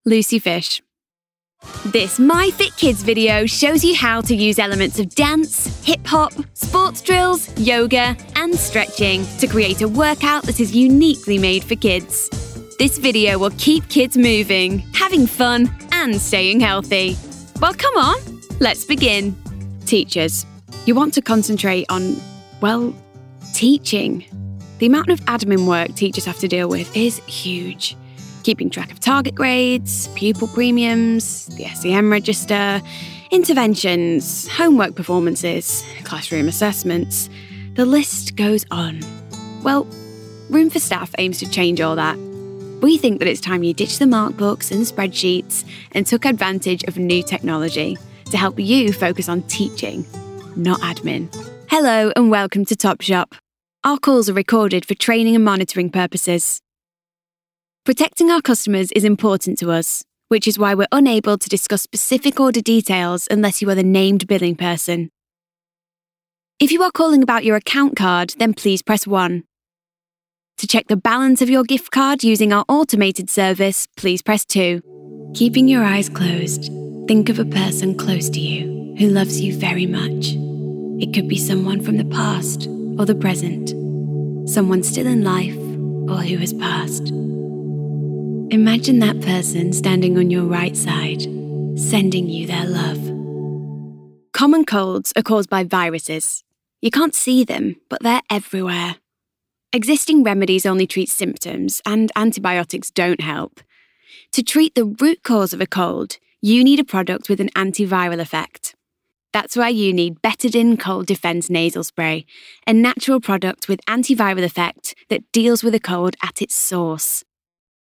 Lucy Fish. This MyFitKids video shows you how to use elements of dance, hip-hop, sports drills, yoga, and stretching to create a workout that is uniquely made for kids. This video will keep kids moving, having fun, and staying healthy. Well, come on, let's begin. Teachers, you want to concentrate on, teaching. The amount of admin work teachers have to deal with is huge. Keeping track of target grades, pupil premiums, the SEM register, interventions, homework performances, classroom assessments. The list goes on. Well, Room for Staff aims to change all that. We think that it's time you ditched the mark books and spreadsheets and took advantage of new technology to help you focus on teaching, not admin. Hello and welcome to Topshop. Our calls are recorded for training and monitoring purposes. Protecting our customers is important to us, which is why we're unable to discuss specific order details unless you are the named billing person. If you are calling about your account card, then please press 1. To check the balance of your gift card using our automated service, please press 2. Keeping your eyes closed, think of a person close to you who loves you very much. It could be someone from the past or the present, someone still in life or who has passed. Imagine that person standing on your right side, sending you their love. Common colds are caused by viruses. You can't see them, but they're everywhere. Existing remedies only treat symptoms, and antibiotics don't help. To treat the root cause of a cold, you need a product with an antiviral effect. That's why you need Betadine Cold Defense Nasal Spray, a natural product with antiviral effect that deals with a cold at its source.